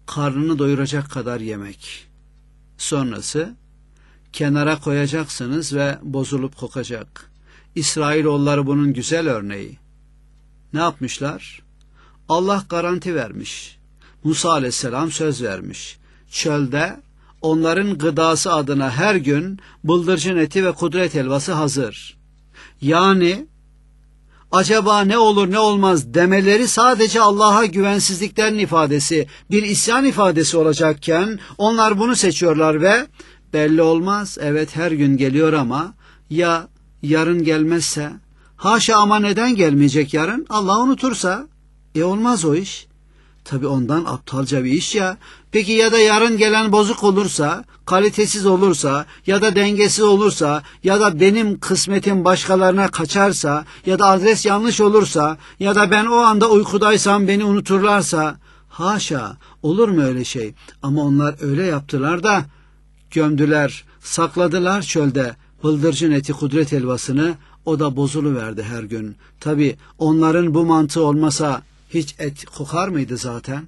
karnını doyuracak kadar yemek. Sonrası kenara koyacaksınız ve bozulup kokacak. İsrailoğulları bunun güzel örneği. Ne yapmışlar? Allah garanti vermiş. Musa aleyhisselam söz vermiş. Çölde onların gıdası adına her gün bıldırcın eti ve kudret helvası hazır. Yani acaba ne olur ne olmaz demeleri sadece Allah'a güvensizliklerin ifadesi, bir isyan ifadesi olacakken onlar bunu seçiyorlar ve belli olmaz, evet her gün geliyor ama ya yarın gelmezse, haşa ama neden gelmeyecek yarın? Allah unutursa, olmaz o iş. Tabi ondan aptalca bir iş ya. Peki ya da yarın gelen bozuk olursa, kalitesiz olursa ya da dengesiz olursa ya da benim kısmetim başkalarına kaçarsa ya da adres yanlış olursa ya da ben o anda uykudaysam beni unuturlarsa, haşa, olur mu öyle şey? Ama onlar öyle yaptılar da gömdüler, sakladılar çölde bıldırcın eti kudret helvasını, o da bozuluverdi her gün. Tabi onların bu mantığı olmasa hiç et kokar mıydı zaten?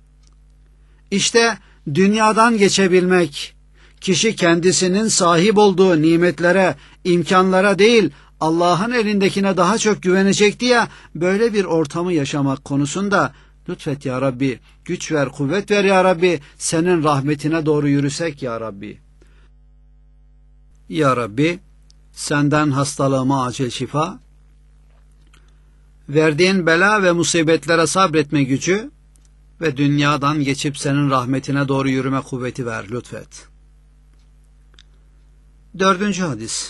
İşte dünyadan geçebilmek, kişi kendisinin sahip olduğu nimetlere, imkanlara değil, Allah'ın elindekine daha çok güvenecekti ya, böyle bir ortamı yaşamak konusunda lütfet ya Rabbi, güç ver, kuvvet ver ya Rabbi, senin rahmetine doğru yürüsek ya Rabbi. Ya Rabbi, senden hastalığıma acil şifa, verdiğin bela ve musibetlere sabretme gücü ve dünyadan geçip senin rahmetine doğru yürüme kuvveti ver lütfet. 4. hadis.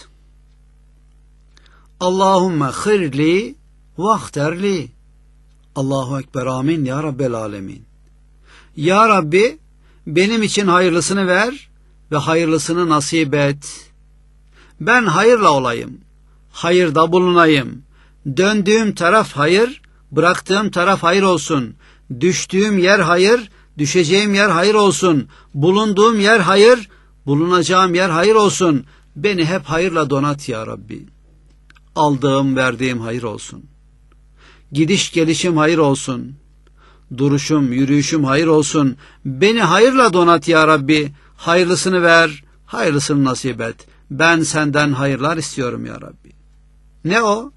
Allahümme khirli vahterli. Allahu Ekber, amin ya Rabbel alemin. Ya Rabbi, benim için hayırlısını ver ve hayırlısını nasip et. Ben hayırla olayım, hayırda bulunayım. Döndüğüm taraf hayır, bıraktığım taraf hayır olsun. Düştüğüm yer hayır, düşeceğim yer hayır olsun. Bulunduğum yer hayır, bulunacağım yer hayır olsun. Beni hep hayırla donat ya Rabbi. Aldığım, verdiğim hayır olsun. Gidiş gelişim hayır olsun. Duruşum, yürüyüşüm hayır olsun. Beni hayırla donat ya Rabbi. Hayırlısını ver, hayırlısını nasip et. Ben senden hayırlar istiyorum ya Rabbi. Ne o?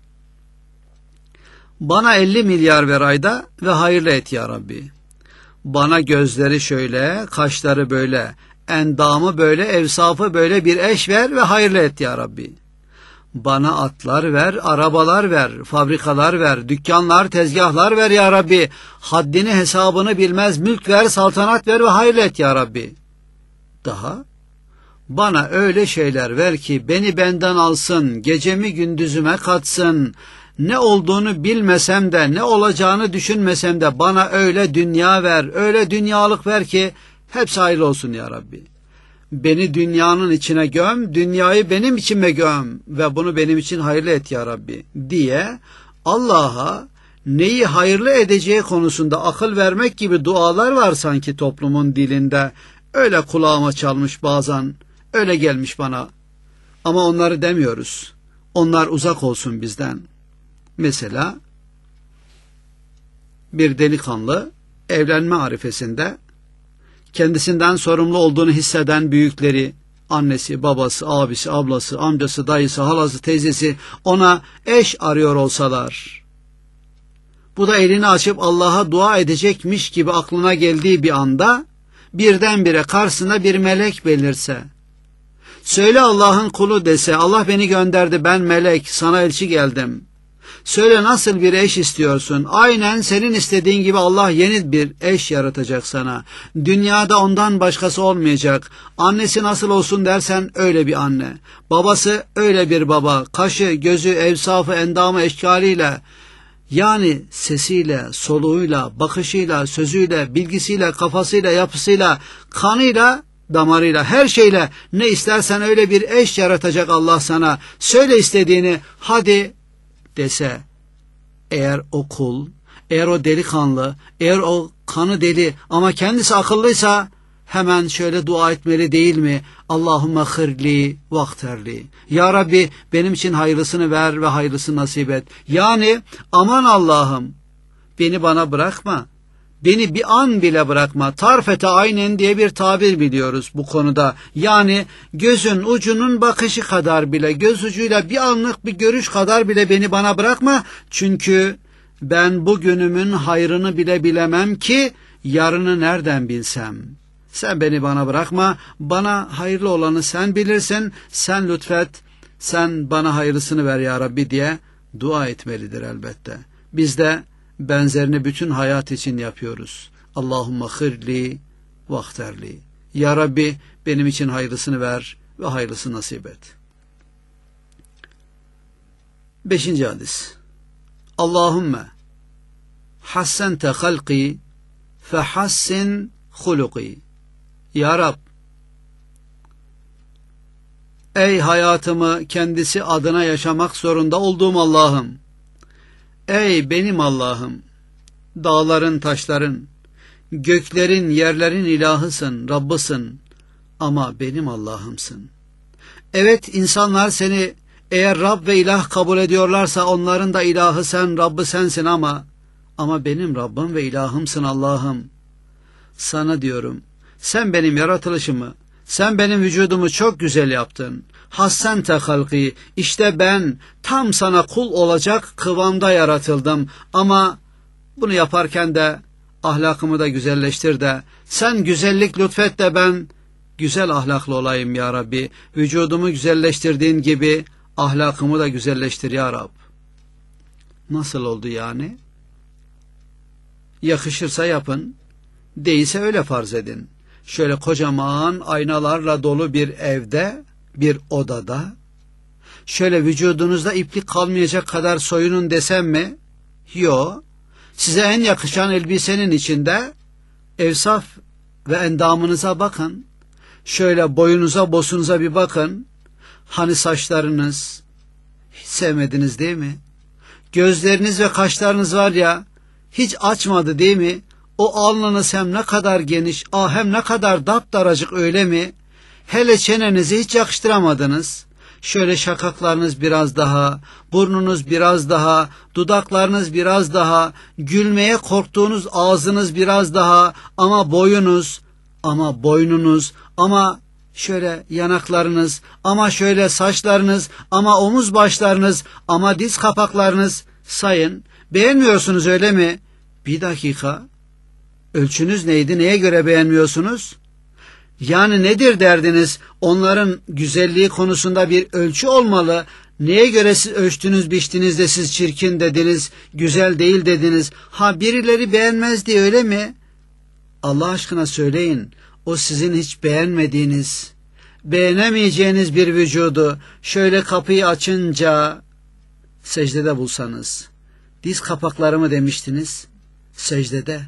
Bana 50 milyar ver ayda ve hayırlı et ya Rabbi. Bana gözleri şöyle, kaşları böyle, endamı böyle, evsafı böyle bir eş ver ve hayırlı et ya Rabbi. Bana atlar ver, arabalar ver, fabrikalar ver, dükkanlar, tezgahlar ver ya Rabbi. Haddini hesabını bilmez mülk ver, saltanat ver ve hayırlı et ya Rabbi. Daha? Bana öyle şeyler ver ki beni benden alsın, gecemi gündüzüme katsın. Ne olduğunu bilmesem de, ne olacağını düşünmesem de bana öyle dünya ver, öyle dünyalık ver ki hepsi hayırlı olsun ya Rabbi. Beni dünyanın içine göm, dünyayı benim içime göm ve bunu benim için hayırlı et ya Rabbi diye Allah'a neyi hayırlı edeceği konusunda akıl vermek gibi dualar var sanki toplumun dilinde. Öyle kulağıma çalmış bazen, öyle gelmiş bana. Ama onları demiyoruz. Onlar uzak olsun bizden. Mesela bir delikanlı evlenme arifesinde kendisinden sorumlu olduğunu hisseden büyükleri, annesi, babası, abisi, ablası, amcası, dayısı, halası, teyzesi ona eş arıyor olsalar, bu da elini açıp Allah'a dua edecekmiş gibi aklına geldiği bir anda birdenbire karşısına bir melek belirse, söyle Allah'ın kulu dese, Allah beni gönderdi, ben melek, sana elçi geldim. Söyle nasıl bir eş istiyorsun? Aynen senin istediğin gibi Allah yeni bir eş yaratacak sana. Dünyada ondan başkası olmayacak. Annesi nasıl olsun dersen öyle bir anne. Babası öyle bir baba. Kaşı, gözü, evsafı, endamı, eşkaliyle, yani sesiyle, soluğuyla, bakışıyla, sözüyle, bilgisiyle, kafasıyla, yapısıyla, kanıyla, damarıyla, her şeyle ne istersen öyle bir eş yaratacak Allah sana. Söyle istediğini, hadi dese, eğer o kul, eğer o delikanlı, eğer o kanı deli ama kendisi akıllıysa hemen şöyle dua etmeli değil mi? Allahümme khirli vakterli. Ya Rabbi benim için hayırlısını ver ve hayırlısını nasip et. Yani aman Allah'ım beni bana bırakma. beni bir an bile bırakma. Tarfete aynen diye bir tabir biliyoruz bu konuda. Yani gözün ucunun bakışı kadar bile, göz ucuyla bir anlık bir görüş kadar bile beni bana bırakma. Çünkü ben bugünümün hayrını bile bilemem ki yarını nereden bilsem. Sen beni bana bırakma, bana hayırlı olanı sen bilirsin, sen lütfet, sen bana hayırlısını ver ya Rabbi diye dua etmelidir elbette. Biz de benzerini bütün hayat için yapıyoruz. Allahümme hırli vahterli. Ya Rabbi benim için hayırlısını ver ve hayırlısı nasip et. 5. hadis. Allahümme hassente halqi fehassin huluki. Ya Rab, ey hayatımı kendisi adına yaşamak zorunda olduğum Allah'ım, ey benim Allah'ım, dağların, taşların, göklerin, yerlerin ilahısın, Rabbısın ama benim Allah'ımsın. Evet, insanlar seni eğer Rab ve ilah kabul ediyorlarsa onların da ilahı sen, Rabbı sensin ama benim Rabbim ve ilahımsın Allah'ım. Sana diyorum, sen benim yaratılışımı, sen benim vücudumu çok güzel yaptın. Hassente halqi, işte ben tam sana kul olacak kıvamda yaratıldım. Ama bunu yaparken de ahlakımı da güzelleştir de, sen güzellik lütfet de ben güzel ahlaklı olayım ya Rabbi. Vücudumu güzelleştirdiğin gibi ahlakımı da güzelleştir ya Rab. Nasıl oldu yani? Yakışırsa yapın, değilse öyle farz edin. Şöyle kocaman aynalarla dolu bir evde, bir odada, şöyle vücudunuzda iplik kalmayacak kadar soyunun desem mi? Yo. Size en yakışan elbisenin içinde evsaf ve endamınıza bakın. Şöyle boyunuza, bosunuza bir bakın. Hani saçlarınız, hiç sevmediniz değil mi? Gözleriniz ve kaşlarınız var ya, hiç açmadı değil mi? O alnınız hem ne kadar geniş, hem ne kadar daptaracık öyle mi? Hele çenenizi hiç yakıştıramadınız. Şöyle şakaklarınız biraz daha, burnunuz biraz daha, dudaklarınız biraz daha, gülmeye korktuğunuz ağzınız biraz daha, ama boyunuz, ama boynunuz, ama şöyle yanaklarınız, ama şöyle saçlarınız, ama omuz başlarınız, ama diz kapaklarınız, sayın. Beğenmiyorsunuz öyle mi? Bir dakika. Ölçünüz neydi? Neye göre beğenmiyorsunuz? Yani nedir derdiniz? Onların güzelliği konusunda bir ölçü olmalı. Neye göre siz ölçtünüz, biçtiniz de siz çirkin dediniz, güzel değil dediniz? Ha, birileri beğenmezdi öyle mi? Allah aşkına söyleyin. O sizin hiç beğenmediğiniz, beğenemeyeceğiniz bir vücudu şöyle kapıyı açınca secdede bulsanız. Diz kapakları mı demiştiniz? Secdede.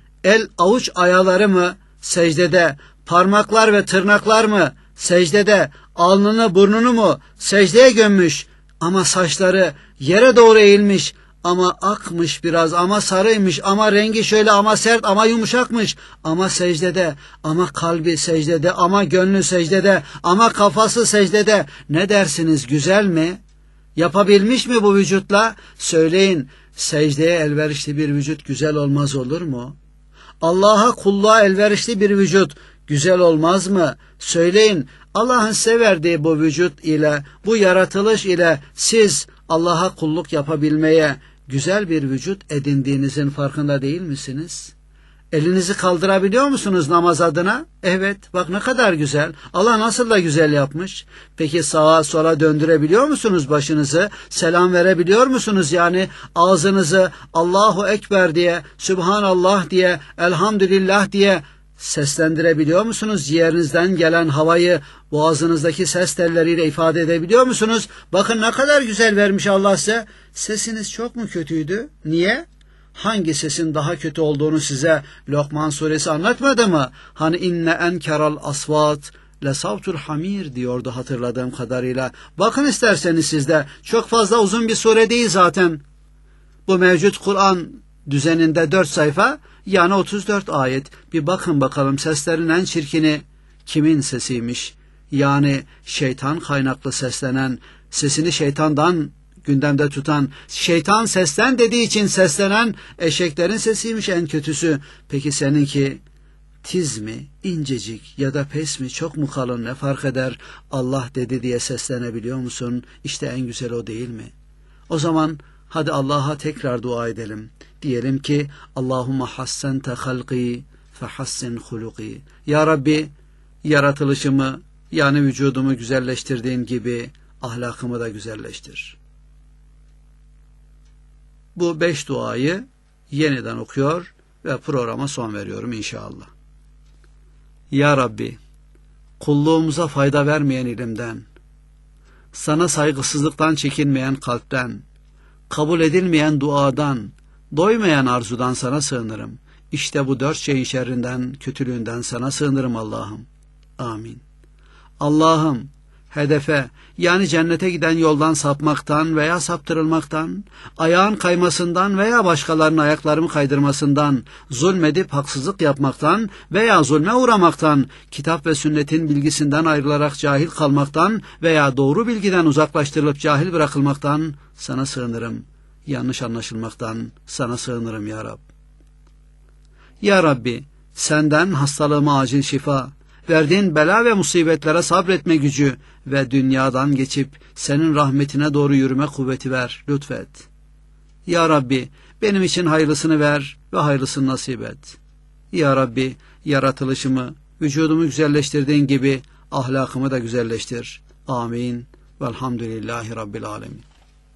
El avuç ayaları mı? Secdede. Parmaklar ve tırnaklar mı? Secdede. Alnını burnunu mu? Secdeye gömmüş. Ama saçları yere doğru eğilmiş. Ama akmış biraz, ama sarıymış, ama rengi şöyle, ama sert, ama yumuşakmış. Ama secdede, ama kalbi secdede, ama gönlü secdede, ama kafası secdede. Ne dersiniz, güzel mi? Yapabilmiş mi bu vücutla? Söyleyin, secdeye elverişli bir vücut güzel olmaz olur mu? Allah'a kulluğa elverişli bir vücut güzel olmaz mı? Söyleyin, Allah'ın size verdiği bu vücut ile, bu yaratılış ile siz Allah'a kulluk yapabilmeye güzel bir vücut edindiğinizin farkında değil misiniz? Elinizi kaldırabiliyor musunuz namaz adına? Evet, bak ne kadar güzel. Allah nasıl da güzel yapmış. Peki sağa sola döndürebiliyor musunuz başınızı? Selam verebiliyor musunuz? Yani ağzınızı Allahu Ekber diye, Sübhanallah diye, Elhamdülillah diye seslendirebiliyor musunuz? Ciğerinizden gelen havayı boğazınızdaki ses telleriyle ifade edebiliyor musunuz? Bakın ne kadar güzel vermiş Allah size. Sesiniz çok mu kötüydü? Niye? Hangi sesin daha kötü olduğunu size Lokman suresi anlatmadı mı? Hani inne enkeral asvat le savtul hamir diyordu hatırladığım kadarıyla. Bakın isterseniz sizde, çok fazla uzun bir sure değil zaten. Bu mevcut Kur'an düzeninde 4 sayfa, yani 34 ayet. Bir bakın bakalım seslerin en çirkini kimin sesiymiş? Yani şeytan kaynaklı seslenen, sesini şeytandan gündemde tutan, şeytan seslen dediği için seslenen eşeklerin sesiymiş en kötüsü. Peki seninki tiz mi, incecik ya da pes mi, çok mu kalın, ne fark eder? Allah dedi diye seslenebiliyor musun? İşte en güzel o değil mi? O zaman hadi Allah'a tekrar dua edelim. Diyelim ki Allahümme hassente halqi fehassin huluki. Ya Rabbi, yaratılışımı yani vücudumu güzelleştirdiğin gibi ahlakımı da güzelleştir. Bu 5 duayı yeniden okuyor ve programa son veriyorum inşallah. Ya Rabbi, kulluğumuza fayda vermeyen ilimden, sana saygısızlıktan çekinmeyen kalpten, kabul edilmeyen duadan, doymayan arzudan sana sığınırım. İşte bu 4 şeyin şerrinden, kötülüğünden sana sığınırım Allah'ım. Amin. Allah'ım, hedefe yani cennete giden yoldan sapmaktan veya saptırılmaktan, ayağın kaymasından veya başkalarının ayaklarımı kaydırmasından, zulmedip haksızlık yapmaktan veya zulme uğramaktan, kitap ve sünnetin bilgisinden ayrılarak cahil kalmaktan veya doğru bilgiden uzaklaştırılıp cahil bırakılmaktan sana sığınırım. Yanlış anlaşılmaktan sana sığınırım ya Rab. Ya Rabbi, senden hastalığıma acil şifa, verdiğin bela ve musibetlere sabretme gücü ve dünyadan geçip senin rahmetine doğru yürüme kuvveti ver, lütfet. Ya Rabbi, benim için hayırlısını ver ve hayırlısını nasip et. Ya Rabbi, yaratılışımı, vücudumu güzelleştirdiğin gibi ahlakımı da güzelleştir. Amin. Velhamdülillahi Rabbil alemin.